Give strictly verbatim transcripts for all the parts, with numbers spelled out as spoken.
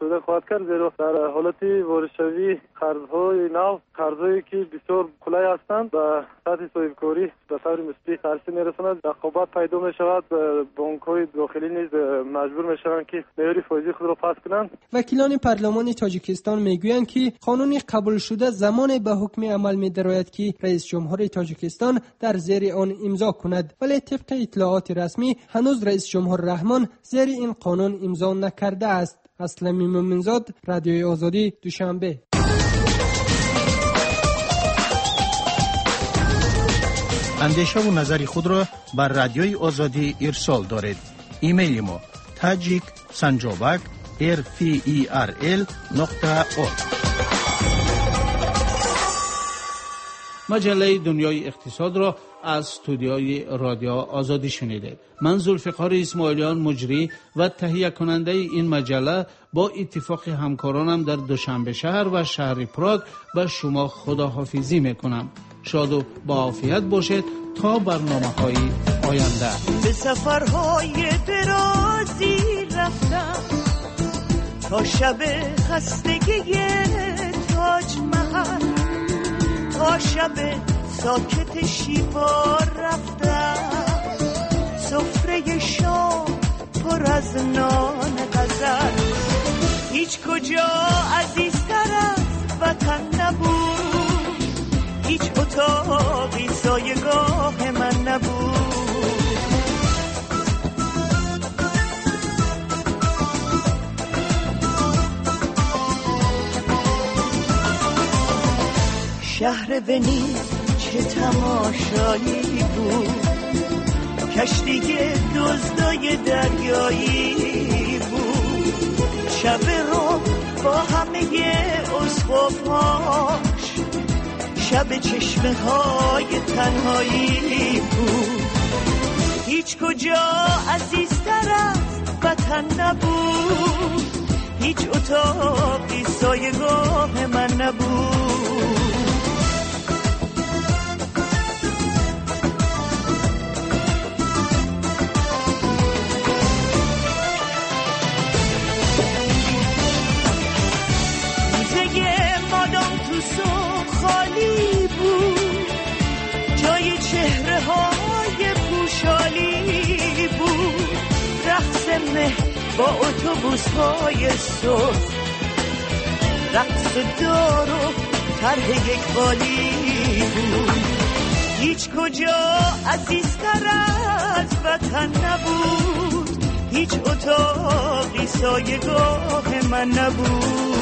استفاده خواهد کرد، زیرا در حالت وارشوی قرضهای نو، قرضهایی که بسیار کلاه هستند و سطح صاحبکاری به طور مثبت تاثیر می‌رساند. رقابت پیدا می‌شود، بانک‌های داخلی نیز مجبور می‌شوند که معیار فایزی خود را پست کنند. وکیلان پارلمان تاجیکستان میگویند که قانون قبول شده زمان به حکم عمل می‌دراید که رئیس جمهور تاجیکستان در زیر آن امضا کند، ولی طبق اطلاعات رسمی هنوز رئیس جمهور رحمان زیر این قانون امضا نکرده است. اسلام مومنزاد، رادیوی آزادی، دوشنبه. اندیشه و نظر خود را بر رادیوی آزادی ارسال دارید. ایمیل ما تاجیک سنجابک ارفیل نقطه org. مجله دنیای اقتصاد را از استودیوی رادیو آزادی شنیدید. من ذوالفقار اسماعیلیان مجری و تهیه کننده این مجله با اتفاق همکارانم در دوشنبه شهر و شهر پراگ به شما خداحافظی میکنم. شاد و با عافیت باشید تا برنامه‌های آینده. به سفرهای درازی رفتم تا شب خستگی تاج محل، تا شب ساکت شیوا رفتم، سفره شام پر از نان غزل، هیچ کجا عزیزتر از وطن نبود، هیچ اتاقی سایگاه من نبود. شهر ونیز چه تماشایی بود، کشتی دزدای دریایی بود، شب رو با همه اسقف‌هاش، شب چشمه های تنهایی بود، هیچ کجا عزیزتر از وطن نبود، هیچ اتاقی سایگاه من نبود. خالی بود، جای چهره های پوشالی بود، رقص مه با اتوبوس های صبح، رقص دار و طرح یک بالی بود، هیچ کجا عزیزتر از وطن نبود، هیچ اتاقی سایگاه من نبود.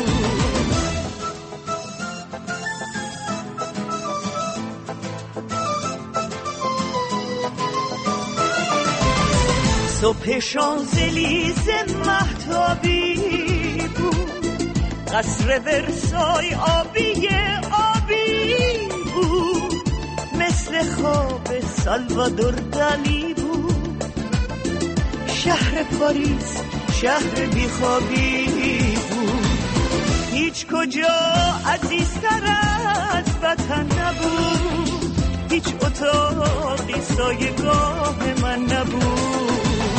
صبح شانزلیزه مهتابی بود، قصر ورسای آبی آبی بود، مثل خواب سالوادور دالی بود، شهر پاریس شهر بیخوابی بود، هیچ کجا عزیزتر از وطن نبود، هیچ اتاقی سایگاه من نبود.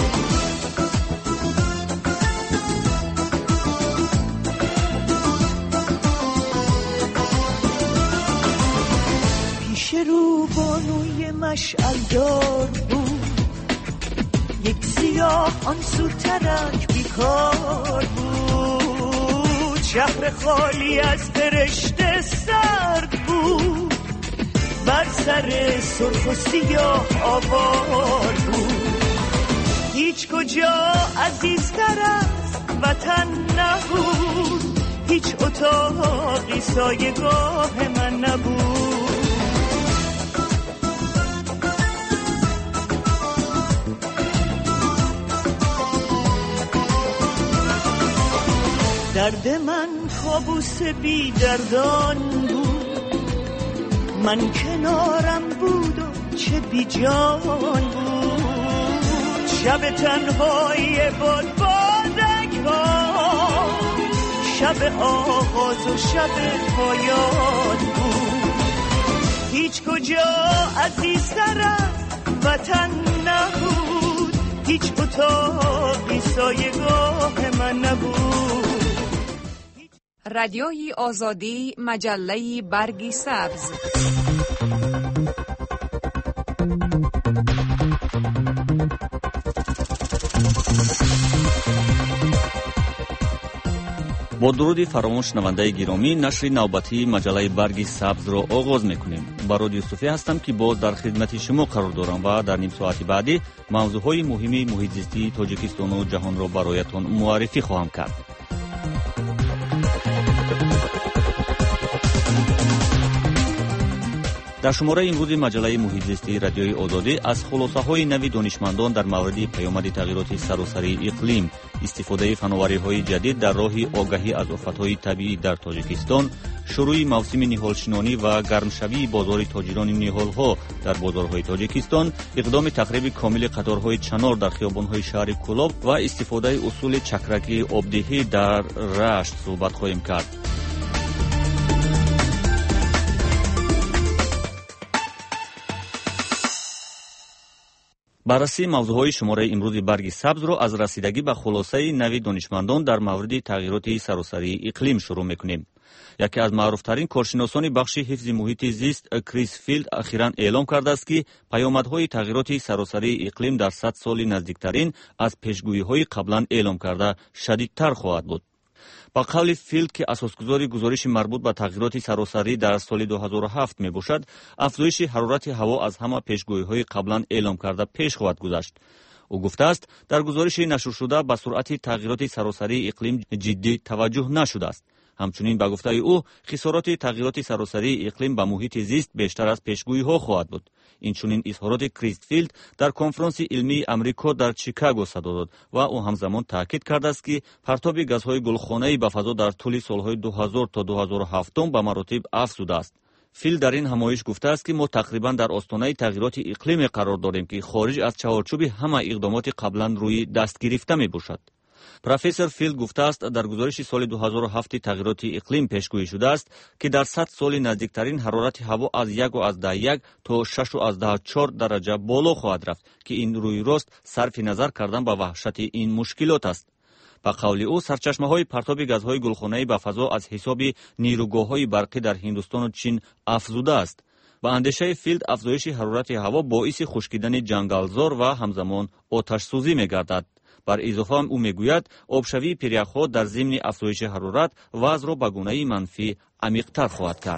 پیش رو بانوی مشعلدار بود، یک سیاه آن سورترک بیکار بود، شهر خالی از فرشته سرد بود، بر سر سرخ و سیاه آوار بود، هیچ کجا عزیزتر از وطن نبود، هیچ اتاقی سایگاه من نبود. درد من کابوس بی دردان بود، من کنارم بود و چه بی جان بود، شب تنهایی باد بادک ها، شب آغاز و شب پایان بود، هیچ کجا عزیزتر از وطن نبود، هیچ اتاقی سایگاه من نبود. رادیوی آزادی مجله برگ سبز. با درود فراموش شنونده گرامی، نشر نوبتی مجله برگ سبز را آغاز میکنیم. براد یوسفی هستم که باز در خدمت شما قرار دارم و در نیم ساعت بعدی موضوعهای مهم محیط زیستی تاجیکستان و جهان را برایتان معرفی خواهم کرد. در شماره امروز مجله محیط زیستی رادیوی آزادی از خلاصه‌های نوی دانشمندان در مورد پیامد تغییرات سراسری اقلیم، استفاده فناوری‌های جدید در راه آگاهی از آفت‌های طبیعی در تاجیکستان، شروع موسم نهالشنانی و گرمشوی بازار تاجران نهال‌ها در بازارهای تاجیکستان، اقدام تخریب کامل قطارهای چنار در خیابان‌های شهر کولاب و استفاده اصول چکرکی آبدهی در رشت صحبت خواهیم کرد. بررسی موضوعهای شماره امروز برگ سبز را از رسیدگی به خلاصه نوی دانشمندان در مورد تغییرات سراسری اقلیم شروع میکنیم. یکی از معروفترین کارشناسان بخش حفظ محیط زیست کریس فیلد اخیراً اعلام کرده است که پیامدهای تغییرات سراسری اقلیم در صد سال نزدیکترین از پیشگویی‌های قبلا اعلام کرده شدیدتر خواهد بود. با قول فیلد که اساسگذار گزارش مربوط به تغییرات سراسری در سال دو هزار و هفت می باشد، افزایش حرارت هوا از همه پیشگویی‌های قبلا اعلام کرده پیش خواهد گذشت. او گفته است در گزارش نشر شده به سرعت تغییرات سراسری اقلیم جدی توجه نشده است. همچنین به گفته او خسارات تغییرات سراسری اقلیم به محیط زیست بیشتر از پیشگویی‌ها خواهد بود. اینچنین اظهارات کریستفیلد در کنفرانس علمی امریکا در چیکاگو صدا داد و او همزمان تاکید کرده است که پرتاب گازهای گلخانه‌ای به فضا در طول سالهای دو هزار تا دو هزار و هفت به مراتب افزوده است. فیلد در این همایش گفته است که ما تقریبا در آستانه تغییرات اقلیم قرار داریم که خارج از چارچوب همه اقدامات قبلا روی دست گرفته می باشد. پروفسور فیلد گفته است در گزارش سال دو هزار و هفت تغییرات اقلیم پیشگویی شده است که در صد سال نزدیکترین حرارت هوا از یک و از ده یک تا شش و از ده چهار درجه بالا خواهد رفت که این روی راست صرف نظر کردن به وحشت این مشکلات است. به قول او سرچشمه‌های پرتاب گازهای گلخانه‌ای به فضا از حساب نیروگاه‌های برقی در هندوستان و چین افزوده است. با اندیشه فیلد افزایش حرارت هوا باعث خشکیدن جنگلزار و همزمان آتش سوزی می‌گردد. بر اضافه هم او میگوید آبشوی پیریخ‌ها در ضمن افزایش حرارت وضع را به گونه‌ای منفی عمیق‌تر خواهد کرد.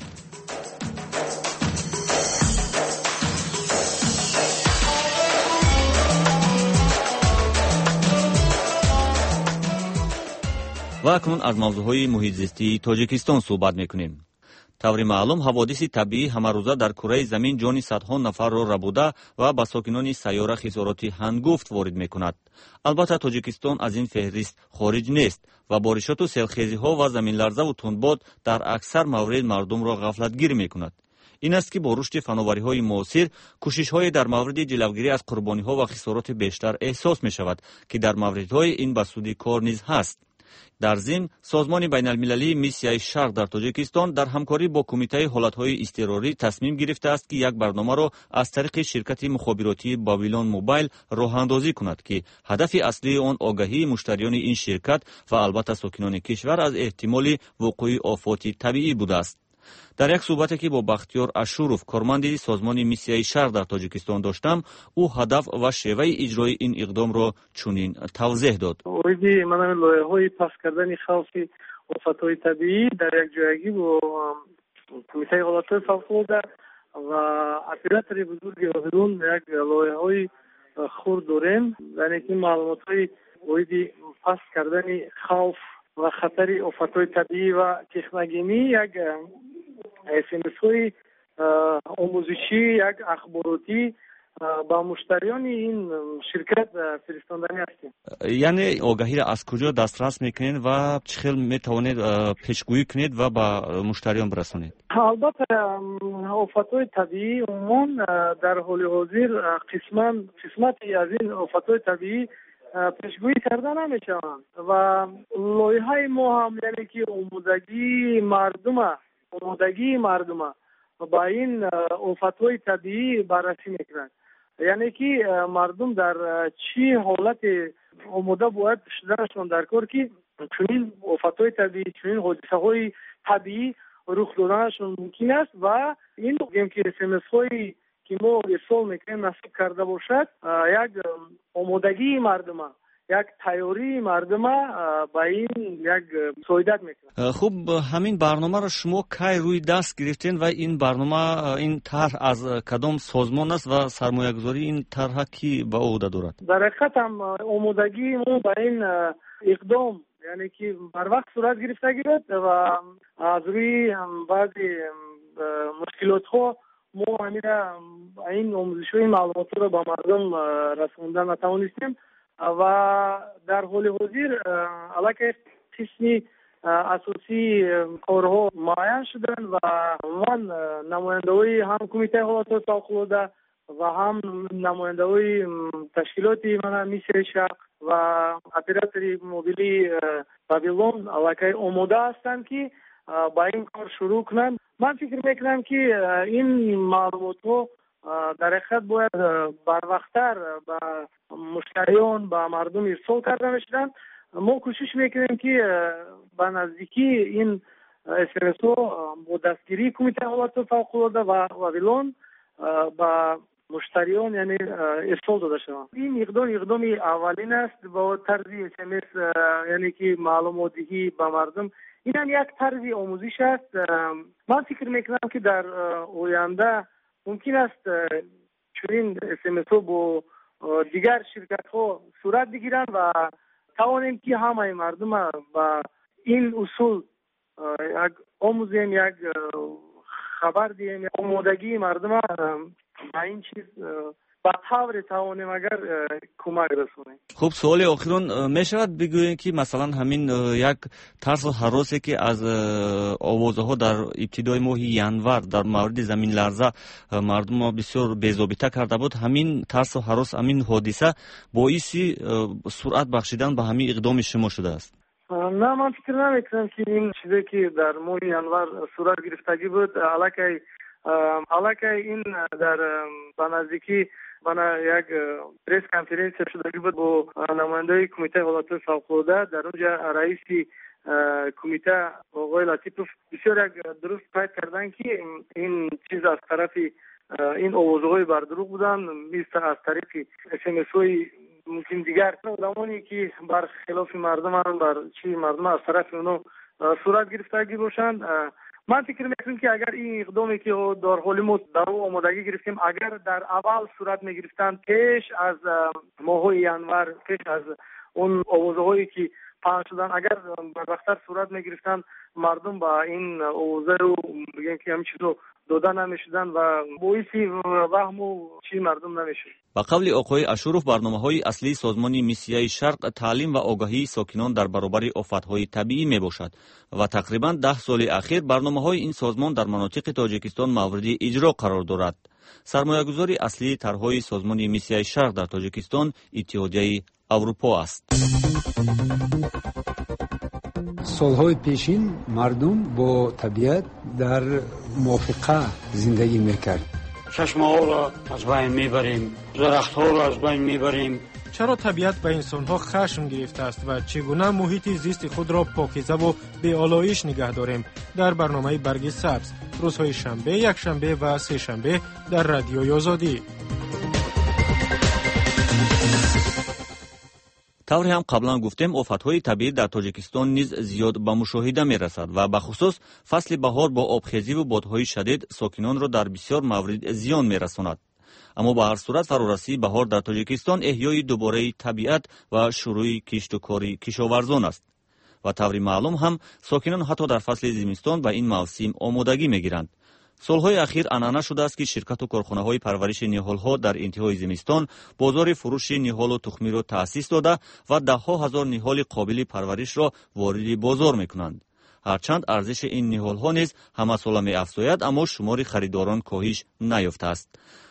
و اکنون از موضوعهای محیط زیستی تاجیکستان صحبت میکنیم. طوری معلوم حوادث طبیعی همروزه در کره زمین جان صدها نفر را ربوده و به ساکنان سیاره خسارات هنگفت وارد میکند. البته تاجیکستان از این فهرست خارج نیست و بارشات و سیلخیزی‌ها و زمین لرزه و تندباد در اکثر موارد مردم را غفلتگیر میکند. این است که با رشد فناوری‌های معاصر کوشش‌های در مورد جلوگیری از قربانی‌ها و خسارات بیشتر احساس می‌شود که در موردهای این به سود کار نیز هست. در ضمن سازمان بین المللی میسیای شرق در تاجیکستان در همکاری با کمیته حالتهای اضطراری تصمیم گرفته است که یک برنامه را از طریق شرکت مخابراتی بابیلون موبایل راه اندازی کند که هدف اصلی آن آگاهی مشتریان این شرکت و البته ساکنان کشور از احتمال وقوع آفات طبیعی بوده است. در یک صحبتی که با بختیار اشوروف کارمند سازمان میسیای شرق در تاجیکستان داشتم، او هدف و شیوه اجرای این اقدام را چنین توضیح داد. اوریدی من لایحه‌های پس کردن خوف آفت‌های طبیعی در یک جایگی با کمیته حالتهای فوق‌العاده و اپراتوری بزرگ آهرون یک لایحه‌های خرد داریم. یعنی که معلومات‌های اوریدی پس کردن خوف و خطر آفت‌های طبیعی و تکنولوژی یک اسمس‌های آموزشی، یک اخباراتی با مشتریان این شرکت فرستاندنی هستیم. یعنی آگاهی را از کجا دسترس میکنید و چه خیلی میتوانید پیشگویی کنید و با مشتریان برسانید؟ البته آفت‌های طبیعی عموما در حال حاضر قسما قسمتی از این آفت‌های طبیعی پیشگویی کرده نمیشوند و لایحه ما هم یعنی که آمادگی مردم آمادگی مردم با این آفت‌های طبیعی بررسی میکنند. یعنی که مردم در چی حالت آماده باید شدنشون در کار که چنین آفت‌های طبیعی، چنین حادثه‌های طبیعی رخ دادنشون ممکن است و این میگیم که اس ام اس های که ما ارسال میکنیم نصیب کرده باشد یک آمادگی مردم، یک تیاری مردم با این یک سعادت میکنه. خوب، همین برنامه را شما کی روی دست گرفتین و این برنامه، این طرح از کدام سازمان است و سرمایه گذاری این طرح کی به عهده دارد؟ در حقیقت هم آمادگی ما با این اقدام یعنی که بر وقت صورت گرفته گیرد و از روی بعضی مشکلات ها ما همیشه این آموزش‌های معلومات را به مردم رساندن نتوانستیم و در حال حاضر علاقه قسمی اساسی کارها معین شدن و من نماینده‌های هم کمیته حالات فوق‌العاده و هم نماینده‌های تشکیلات من میسر شرق و اپراتوری موبیلی بابیلون علاقه آماده هستند که با این کار شروع کنند. من فکر میکنم که این معلومات ها در حقیقت باید بر وقت‌تر به مشتریان به مردم ارسال کرده بشن. ما کوشش میکنیم که به نزدیکی این اس ام اس ها با دستگیری کمیته حالات فوق‌العاده و بابیلون به مشتریان یعنی ارسال داده شود. این اقدام اقدام اولین است با طرز اس ام اس یعنی که معلوماتی به مردم. این هم یک طرز آموزش است. من فکر میکنم که در آینده ممکن است چنین اس ام اس ها با دیگر شرکت ها صورت بگیرند و توانیم که همه مردم با این اصول یک آموزیم، یک خبر دیم، یک آمادگی مردم با این چیز با طور توانیم اگر کمک رسونیم. خب، سوال آخرون می شود بگوییم که مثلا همین یک ترس و هراسی که از آوازها در ابتدای ماه ینور در مورد زمین لرزه مردم بسیار بی‌ضابطه کرده بود، همین ترس و هراس، همین حادثه باعث سرعت بخشیدن به همین اقدام شما شده است؟ نه، من فکر نمیکنم که این چیزی که در ماه ینور صورت گرفتگی بود علاقه علاقه این در بنزدیکی من یک پریس کانفرنس شده بود با نماینده کمیته حالات فوق‌العاده. در اونجا رئیس کمیته آقای لطیفوف بسیار یک درست قید کردن که این چیز از طرف این آوازهای بردروغ بودن، مثل از طریق اس ام اس های ممکن دیگر آدمانی که بر خلاف مردم هم بر چی مردم از طرف اونو صورت گرفتگی باشند. من فکر میکنم که اگر این اقدامی که در حال ما در آمادگی گرفتیم اگر در اول صورت میگرفتن پیش از ماه ینور، پیش از اون آوازهایی که پخش شدن، اگر بر وقت‌تر صورت میگرفتن مردم با این آوازه رو بگیم که همین چیزو داده نمیشدن و باعث وهم و چی مردم نمیشد. با قول آقای اشورف، برنامه‌های اصلی سازمان میسیای شرق تعلیم و آگاهی ساکنان در برابر آفت‌های طبیعی میباشد و تقریباً ده سال اخیر برنامه‌های این سازمان در مناطق تاجیکستان مورد اجرا قرار دارد. سرمایه‌گذاری اصلی طرح‌های سازمان میسیای شرق در تاجیکستان اتحادیه اروپا است. سالهای پیشین مردم با طبیعت در موافقه زندگی میکرد. چشمه‌ها را از بین میبریم، درخت‌ها را از بین میبریم. چرا طبیعت به انسان‌ها خشم گرفته است و چگونه محیط زیست خود را پاکیزه و بی‌آلایش نگه داریم؟ در برنامه برگ سبز روزهای شنبه، یک شنبه و سه شنبه در رادیوی آزادی. طوری هم قبلا گفتیم آفت‌های طبیعی در تاجیکستان نیز زیاد به مشاهده می‌رسد و به خصوص فصل بهار با آبخیزی و بادهای شدید ساکنان را در بسیار مورد زیان می‌رساند. اما به هر صورت فرارسی بهار در تاجیکستان احیای دوباره طبیعت و شروع کشت و کاری کشاورزان است و طوری معلوم هم ساکنان حتی در فصل زمستان به این موسم آمادگی می‌گیرند. سالهای اخیر عنعنه شده است که شرکت و کارخانه‌های پرورش نهال‌ها در انتهای زمستان بازار فروش نهال و تخمی را تأسیس داده و ده‌ها هزار نهال قابل پرورش را وارد بازار می‌کنند. هرچند ارزش این نهال‌ها نیز همه ساله می‌افزاید، اما شمار خریداران کاهش نیافته است.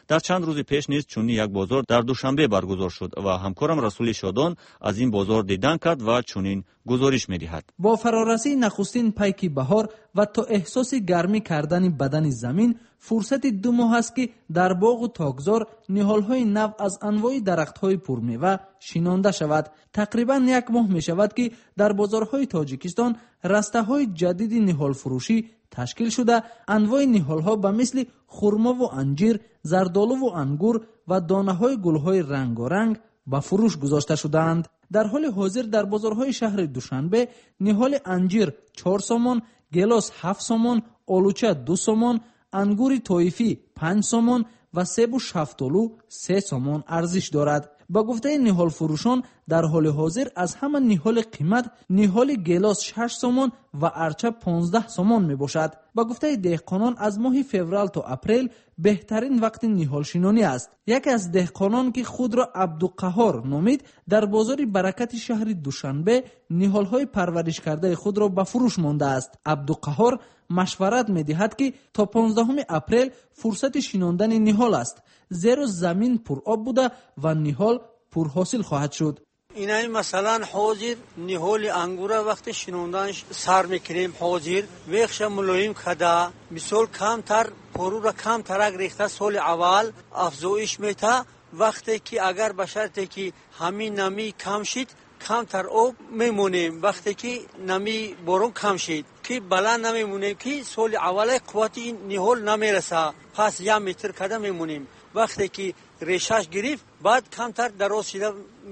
در چند روز پیش نیز چنین یک بازار در دوشنبه برگزار شد و همکارم رسول شادان از این بازار دیدن کرد و چنین گزارش می‌دهد. با فرارسی نخستین پیک بهار و تا احساس گرمی کردن بدن زمین، فرصت دو ماه است که در باغ و تاکزار نهال‌های نو از انواع درخت‌های پرمیوه شینانده شود. تقریباً یک ماه می‌شود که در بازارهای تاجیکستان رسته‌های جدید نهال فروشی تشکیل شده انواع نهال‌ها به مثل خرما و انجیر، زردآلو و انگور و دانه‌های گل‌های رنگارنگ به فروش گذاشته شدند. در حال حاضر در بازارهای شهر دوشنبه نهال انجیر چهار سومن، گلاس هفت سومن، آلوچه دو سومن، انگور طایفی پنج سومن و سیب و شفتالو سه سومن ارزش دارد. با گفته نهال فروشان در حال حاضر از همه نهال قیمت نهال گلاس شش سومن و ارچه پانزده سومن می باشد. با گفته دهقانان از ماه فوریه تا اپریل بهترین وقت نهال شینانی است. یکی از دهقانان که خود را عبدالقهار نامید در بازار برکت شهر دوشنبه نهال های پرورش کرده خود را به فروش مانده است. عبدالقهار مشورت می دهد که تا پانزدهم اپریل فرصت شیناندن نهال است، زیرا زمین پر آب بوده و نهال پر حاصل خواهد شد. اینای مثلا حاضر نهال انگور وقت شیناندنش سر میکنیم حاضر ویخش ملایم کده مثال کمتر پرو را کم ترک ریخته سال اول افزایش میته وقتی که اگر به شرطی که همین نمی کم شد کمتر آب میمونیم وقتی که نمی بارون کم شد که بلند نمیمونیم که سال اول قوت این نهال نمیرسه پس یک متر کده میمونیم وقتی که ریشش گرفت بعد کمتر دراز شده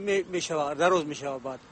میشود دراز میشود بعد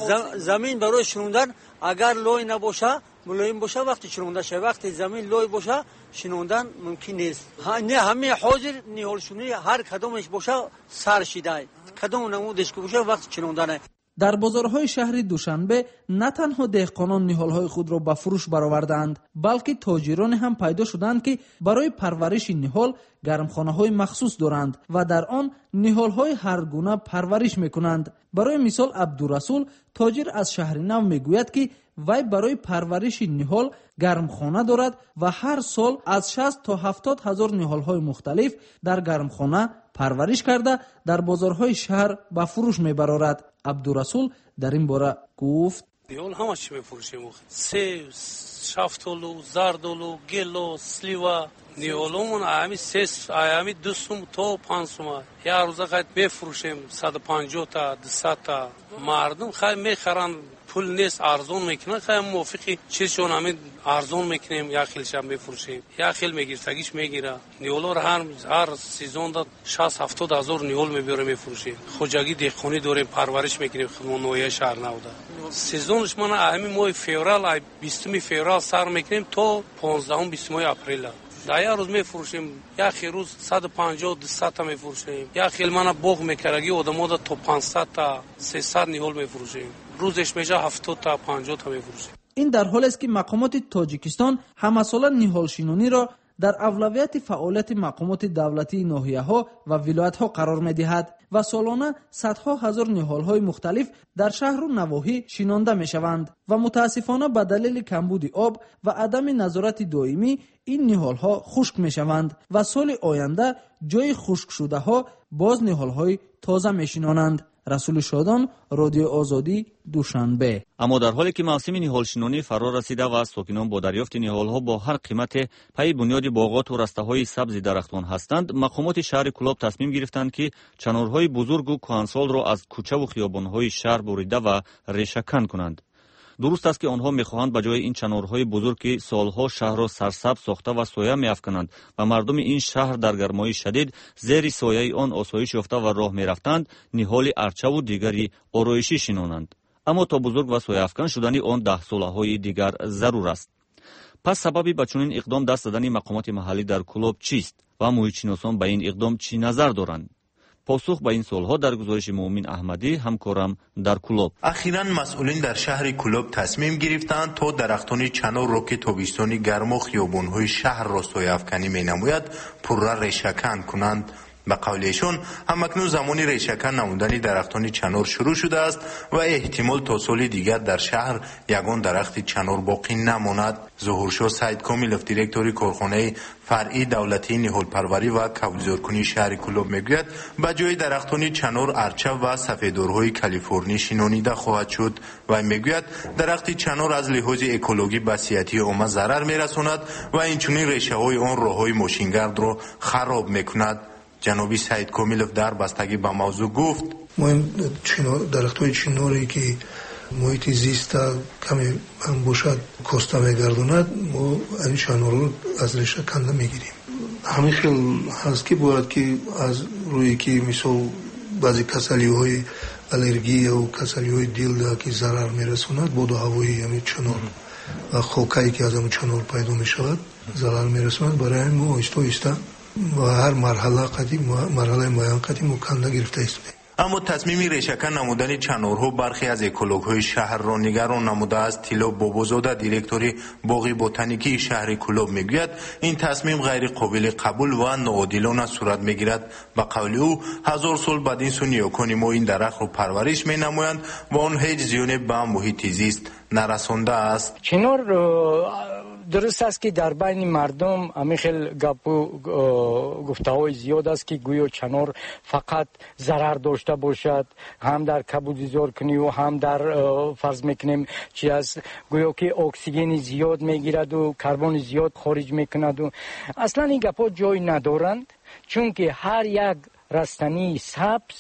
زمین برای شنوندن اگر لای نباشه ملایم باشه وقتی شنونده شه وقتی زمین لای باشه شنوندن ممکن نیست نه همه حاضر نهال شنونی هر کدومش باشه سر شده کدوم نمودش که باشه وقتی شنوندن. در بازارهای شهر دوشنبه نه تنها دهقانان نهالهای خود را به فروش برآوردند بلکه تاجران هم پیدا شدند که برای پرورش نهال گرمخانه‌های مخصوص دارند و در آن نهال‌های هر گونه پرورش می‌کنند. برای مثال عبدالرسول تاجر از شهر نو میگوید که وی برای پرورش نهال گرمخانه دارد و هر سال از شصت تا هفتاد هزار نهال‌های مختلف در گرمخانه پرورش کرده در بازارهای شهر به فروش میبرارد. عبدالرسول در این باره گفت نهال همه چی میفروشیم سیب، شفتالو، زردالو، گلو، سلیوا نهالمون همی سه همی دو سوم تا پنج سوم یک روزه خیلی میفروشیم صد و پنجاه تا دویست تا مردم خیلی میخرن پول نیست ارزون میکنن خیلی موافقی چیزشون همین ارزون میکنیم یک خیلش هم میفروشیم یک خیل میگیرتگیش میگیره نهالا رو هر هر سیزون دا شصت هفتاد هزار نهال میبره میفروشیم خوجگی دهقانی داریم پرورش میکنیم خدمت نویه شهر نوده سیزونش من همین ماه فوریه بیستم فوریه سر میکنیم تا پانزدهم بیستم اپریل در یک روز میفروشیم یک خیل روز صد و پنجاه دویست تا میفروشیم یک خیل من باغ میکردگی آدم‌ها تا پانصد تا سیصد نهال میفروشیم روزش میشه هفتاد تا پنجاه تا میفروشیم. این در حالی است که مقامات تاجیکستان همساله نهال شینانی را در اولویت فعالیت مقامات دولتی ناحیه‌ها و ولایت‌ها قرار می‌دهد و سالانه صدها هزار نهال‌های مختلف در شهر و نواحی شینانده می‌شوند و متاسفانه به دلیل کمبود آب و عدم نظارت دائمی این نهال‌ها خشک می‌شوند و سال آینده جای خشک شده‌ها باز نهال‌های تازه می‌شینانند. رسول شادان، رادیو آزادی، دوشنبه. اما در حالی که موسم نهالشینانی فرا رسیده و ساکنان با دریافت نهال‌ها با هر قیمت پای بنیاد باغات و رسته‌های سبز درختان هستند، مقامات شهر کلاب تصمیم گرفتند که چنارهای بزرگ و کهنسال را از کوچه و خیابان‌های شهر بریده و ریشه‌کن کنند. درست است که آنها می‌خواهند به جای این چنارهای بزرگ که سالها شهر را سرسبز ساخته و سایه می‌افکنند و مردم این شهر در گرمای شدید زیر سایه آن آسایش یافته و راه می‌رفتند، نهال ارچه و دیگری آرایشی شینانند. اما تا بزرگ و سایه افکن شدن آن ده ساله‌های دیگر ضرور است. پس سببی به چنین اقدام دست دادن مقامات محلی در کلاب چیست و محیط‌شناسان به این اقدام چی نظر دارند؟ پاسخ به این سوالها در گزارش مومن احمدی همکارم در کلاب. اخیراً مسئولین در شهر کلاب تصمیم گرفتند تا درختان چنار را که تابستانی گرم و خیابان‌های شهر را سایه افکنی می‌نماید پرره ریشه‌کن کنند به قول ایشان همکنون زمان ریشه‌کن نمودن درختان چنار شروع شده است و احتمال تا سال دیگر در شهر یگان درخت چنار باقی نماند. ظهورشاه سعید کاملوف دیرکتور کارخانه فرعی دولتی نهالپروری و کبوترکنی شهر کلوب میگوید به جای درختان چنار ارچه و سفیدورهای کالیفرنی شنانیده خواهد شد و میگوید درخت چنار از لحاظ اکولوژی به صحت عامه ضرر میرساند و اینچنین ریشه های آن راههای ماشینگرد را خراب میکند. جنابی سعید کاملوف در بستگی به موضوع گفت ما این درخت‌های چناری که محیط زیست کمی هم باشد کاسته میگرداند ما این چنار رو از ریشه کنده میگیریم. همین خیلی هست که باید که از روی که مثال بعضی کسلی های الرژی و کسلی های دل که ضرر میرساند باد و هوایی همین چنار و خاکایی که از همین چنار پیدا میشود ضرر میرساند. برای ما آهسته آهسته و هر مرحله قدیم مرحله معین قدیم و کنده گرفته است. اما تصمیم ریشه‌کن نمودن چنارها برخی از اکولوژهای شهر را نگران نموده است. طلا بابازاده دیرکتور باغ بوتانیکی شهر کلوب میگوید این تصمیم غیر قابل قبول و ناعادلانه صورت میگیرد. به قول او هزار سال بعد این سو نیاکان ما این درخت را پرورش مینمایند و آن هیچ زیانی به محیط زیست نرسانده است. چنار درست است که در بین مردم همین خیلی گپ و گفته‌های زیاد است که گویا چنار فقط ضرر داشته باشد، هم در کبوترکنی و هم در فرض میکنیم چی است گویا که اکسیژن زیاد میگیرد و کربن زیاد خارج میکند و اصلا این گپ‌ها جای ندارند، چون که هر یک رستنی سبز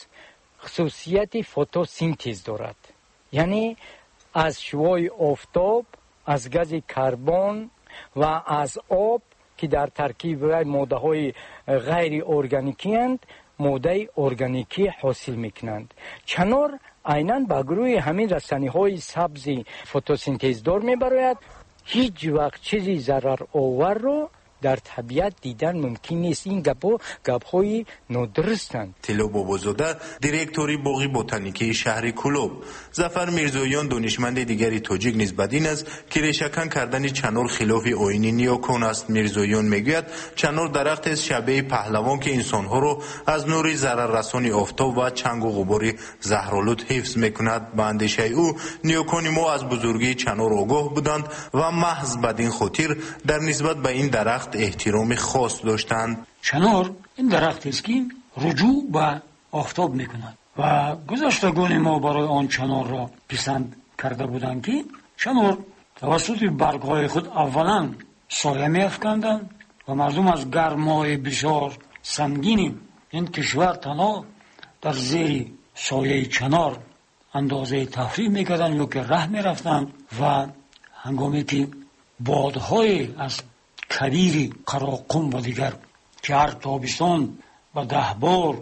خصوصیت فتوسینتز دارد، یعنی از شعاع آفتاب، از گاز کربن و از آب که در ترکیب ماده های غیر ارگانیکی اند ماده ارگانیکی حاصل میکنند. چنار عیناً به گروه همین رسانی های سبزی فتوسینتز دار میبراید. هیچ وقت چیزی ضرر آور رو در طبیعت دیدن ممکن نیست. این گپ‌ها گپ‌های نادرستند. طلا بابازاده دیرکتوری باغ بوتانیکی شهر کلوب. ظفر میرزاییان دانشمند دیگری تاجیک نیز بدین است که ریشه‌کن کردن چنار خلاف آیین نیاکان است. میرزاییان میگوید چنار درخت است شبیه پهلوان که انسان‌ها را از نور ضرر رسانی آفتاب و چنگ و غبار زهرآلود حفظ میکند. به اندیشه او نیاکان ما از بزرگی چنار آگاه بودند و محض بدین خاطر در نسبت به این درخت احترام خاص داشتند. چنار این درخت است که رجوع به آفتاب میکند و گذشتگان ما برای آن چنار را پسند کرده بودند که چنار توسط برگهای خود اولا سایه میافکندند و مردم از گرمای بسیار سنگین این کشور تنها در زیر سایه چنار اندازه تفریح میکردند یا که ره میرفتند و هنگامی که بادهای از کبیر قراقم و دیگر که هر تابستان و ده بار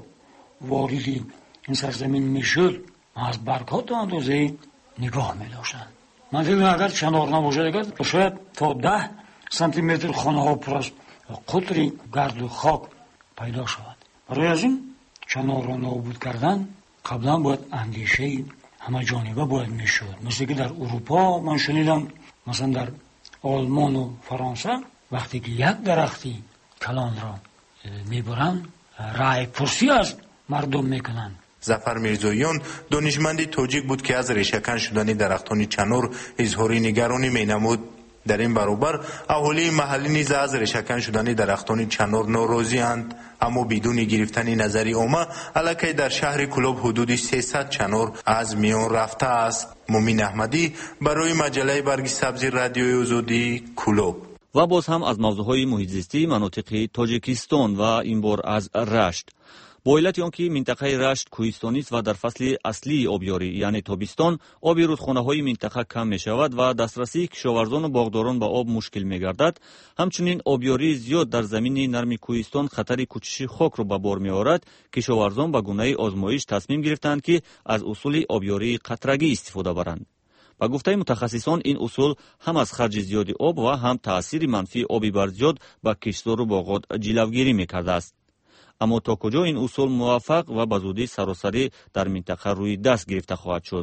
واردی این سرزمین میشد از برگها تا اندازه نگاه میداشتند. من فکر می‌کنم اگر چنار نباشد اگر شاید تا ده سانتی متر خانه ها پر از قطری گرد و خاک پیدا شود. برای از این چنار را نابود کردن قبلا باید اندیشه همه جانبه باید میشد. مثل که در اروپا من شنیدم مثلا در آلمان و فرانسه وقتی که یک درختی کلان را میبرند رای پرسی از مردم میکنن. ظفر میرزاییان دانشمند تاجیک بود که از ریشه‌کن شدن درختان چنار اظهار نگرانی مینمود. در این برابر اهالی محلی نیز از ریشه‌کن شدن درختان چنار ناراضی اند، اما بدون گرفتن نظری عامه الکی در شهر کلوب حدود سیصد چنار از میان رفته است. مومین احمدی برای مجله برگ سبز رادیوی آزادی کلوب. و باز هم از موضوعهای محیط زیستی مناطق تاجیکستان و این بار از رشت. با علت آنکه منطقه رشت کوهستانی است و در فصل اصلی آبیاری یعنی تابستان آب رودخانه‌های منطقه کم می‌شود و دسترسی کشاورزان و باغداران به آب مشکل می‌گردد. همچنین آبیاری زیاد در زمین نرم کوهستان خطر کوچش خاک را به بار می‌آورد. کشاورزان به گونه آزمایش تصمیم گرفتند که از اصول آبیاری قطرگی استفاده برند. با گفته متخصصان این اصول هم از خرج زیاد آب و هم تأثیر منفی آبی بر زیاد به کشتزار و باغات جلوگیری می‌کرده است. اما تا کجا این اصول موفق و به زودی سراسری در منطقه روی دست گرفته خواهد شد؟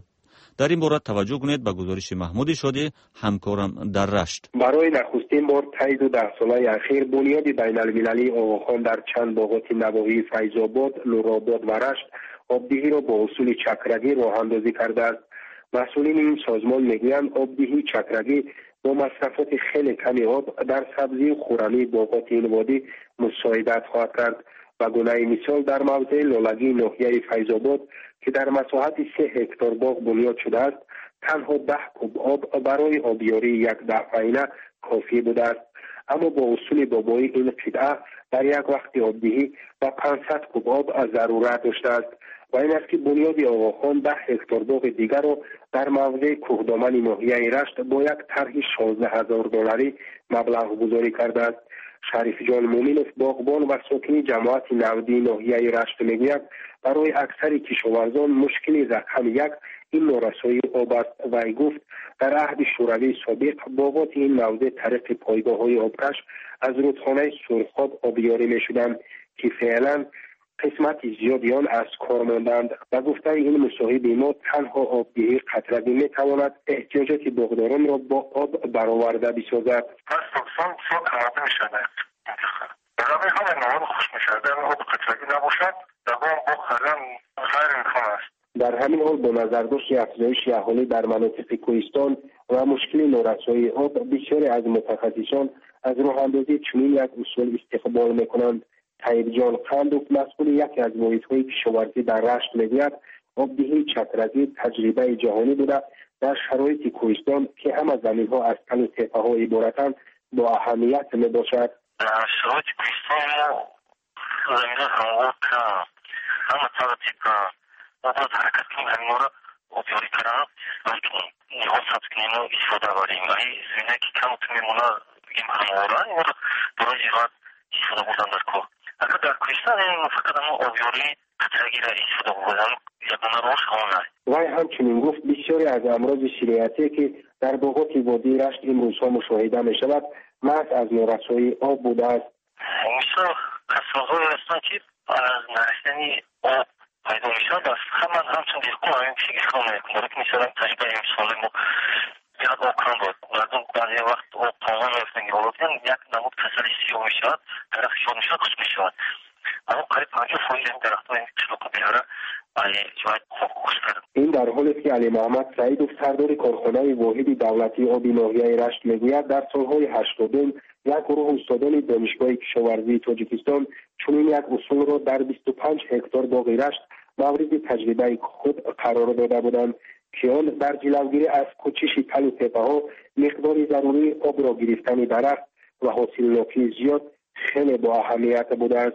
در این باره توجه کنید به گزارش محمود شادی همکارم در رشت. برای نخستین بار طی دو ده ساله اخیر بنیاد بین المللی آقاخان در چند باغات نواحی فیض آباد، نورآباد و رشت آبدهی را با اصول چکرگی راه اندازی کرده است. مسئولین این سازمان میگویند آبدهی چکرگی با مصرفات خیلی کمی آب در سبزی و خورمی باغات این وادی مساعدت خواهد کرد. و گونه مثال در موضع لالگی ناحیه فیض آباد که در مساحت سه هکتار باغ بنیاد شده است، تنها ده کوب آب برای آبیاری یک دفعینه کافی بوده است. اما با اصول بابایی این قطعه در یک وقت آبدهی و پانصد کوب آب ضرورت داشته است و این است که بنیاد آقاخان ده هکتار باغ دیگر را در موضع کوهدامن ناحیه رشت با یک طرح شانزده هزار دلاری مبلغ گذاری کرده است. شریف جان مومنوف باغبان و ساکن جماعت نودی ناحیه رشت میگوید برای اکثر کشاورزان مشکل رقم یک این نارسایی آب است و ای گفت در عهد شوروی سابق باغات این موضع طریق پایگاه های آبکش از رودخانه سرخاب آبیاری میشدند که فعلا قسمت زیادی آن از کار ماندند و گفته این مصاحب ما تنها آبدهی قطرگی میتواند احتیاجات باغداران را با آب برآورده بسازد. برای همه نوان خوش میشه در آب قطرگی نباشد در آب خرم غیر امکان است. در همین حال با نظرداشت افزایش اهالی در مناطق کوهستان و مشکل نارسایی آب بسیاری از متخصصان از راه اندازی چنین یک اصول استقبال میکنند. طیب جان قندوف مسئول یکی از محیط‌های کشاورزی در رشت میگوید آبدهی چترگی تجربه جهانی بوده در شرایط کوهستان که همه زمین‌ها از تل و تپه‌ها عبارتند با اهمیت میباشد. در شرایط کوهستان زمین‌ها هموار که همه تل و تپه آباد حرکت کنیم همین را آبیاری کردن و نیاز هست که اینو استفاده بریم و این زمینه که کم تو میمونه بگیم همواره این را برای ایراد استفاده بودن در کوه. اگر در کوهستان این فقط اما آبیاری قطرگی را استفاده بودن یکونه روش همونه. وی همچنین گفت بسیاری از امراض سیریاتی که در باغات وادی رشت این روزها مشاهده می شود محض از نارسایی آب بوده است. مثلا کسرهای هستن که از نرسیدنی آب پیدا می شود است. همه همچون دیگه همین فکر کنم میکنم که مثلا تجربه امسال ما یک آب کم بود. مردم بعضی وقت آب تمام میفتن که آلودگان یک نمود کسری سیاه می شود درخت شاد می شود خوش می شود. اما قریب پنجاه فایز این درخت ها این شلوک بیاره این در حالی است که علی محمد سعیدوف سردار کارخانه واحد دولتی آب ناحیه رشت میگوید در سالهای هشتادم یک گروه استادان دانشگاه کشاورزی تاجیکستان چنین یک اصول را در بیست و پنج هکتار باغ رشت مورد تجربه خود قرار داده بودند که آن در جلوگیری از کوچش تل و تپه ها مقدار ضروری آب را گرفتن درخت و حاصل ناپی زیاد خیلی با اهمیت بوده است.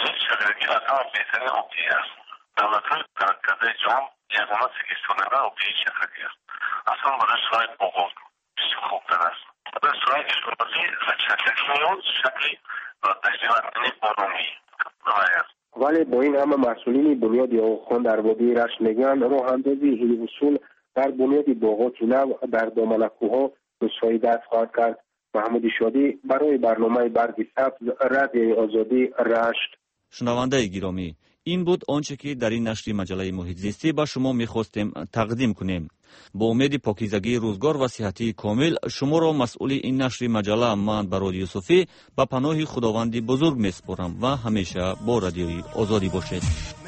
دولت‌های ترکیده جام جوانات سکستانه را و پیش چکرگی است. اصلا برای سرای بغل بسیار خوبتر است. برای سرای کشاورزی چکرگی و شکلی و تجربه بارومی است. ولی با این همه مسئولین بنیاد آقاخان در وادی رشت میگن راه اندازی این اصول در بنیاد باغات نو در دامن کوه‌ها مساعدت خواهد کرد. محمود شادی برای برنامه برگ سبز رادیوی آزادی رشت. شنونده گرامی، این بود آنچه که در این نشر مجله محیط زیستی با شما می‌خواستیم تقدیم کنیم. با امید پاکیزگی روزگار و صحتی کامل شما را مسئول این نشر مجله من براد یوسفی به پناه خداوند بزرگ می‌سپارم و همیشه با رادیوی آزادی باشید.